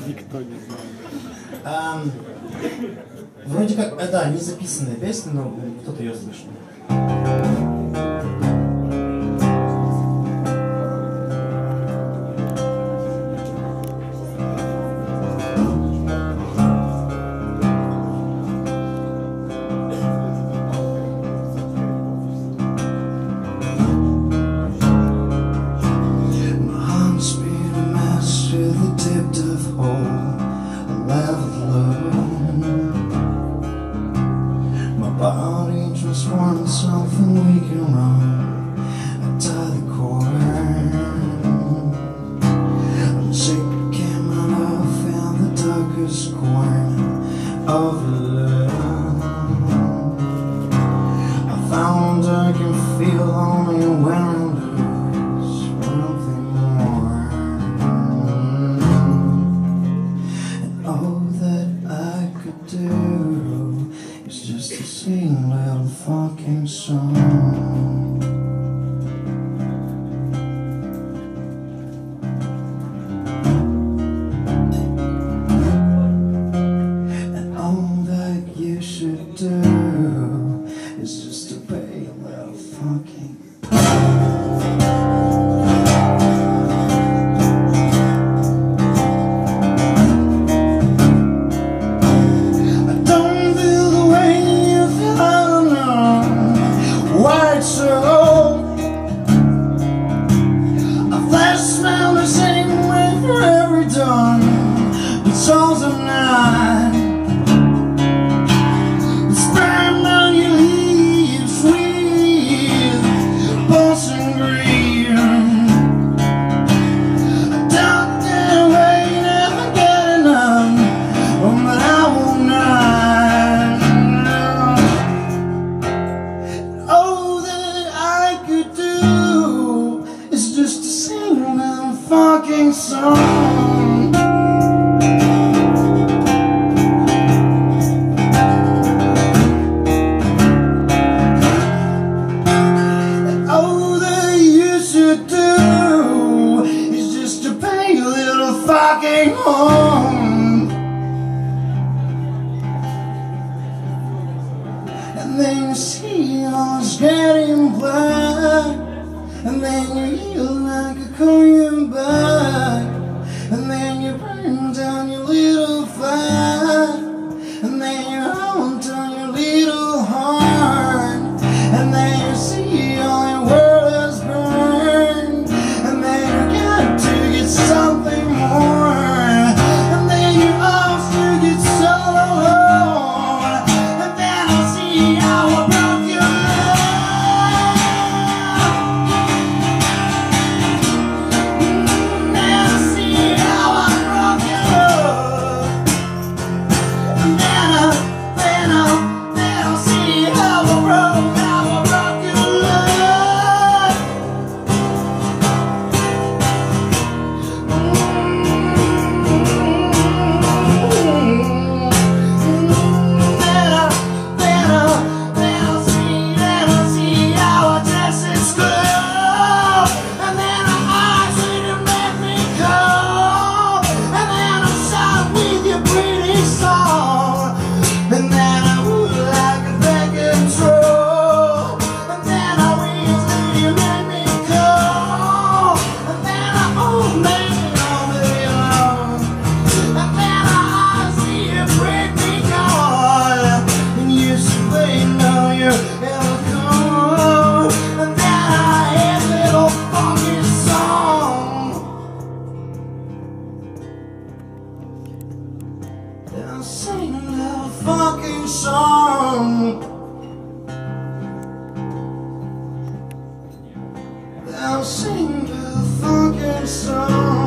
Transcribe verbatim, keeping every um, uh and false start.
Никто не знает. Um, вроде как, э, да, не записанная песня, но кто-то ее слышал. Body just wants something we can run. I tie the cord. I'm sick, came out of in the darkest corner of love. I found I can feel only when I lose something more. And all that I could do is just to sing a little fucking song. And all that you should do is just to pay a little fucking souls of night. Spread down your leaves, sweet, pulsing green. Dark day away, never get enough, but I will not. All that I could do is just to sing that fucking song. Fucking home. And then you see all it's getting black, and then you heal like a Korean back, and then you burn down your little fire, and then you haunt on your little heart, and then you see all your world has burned, and then you got to get something more. I'll sing that fucking song. I'll sing the fucking song.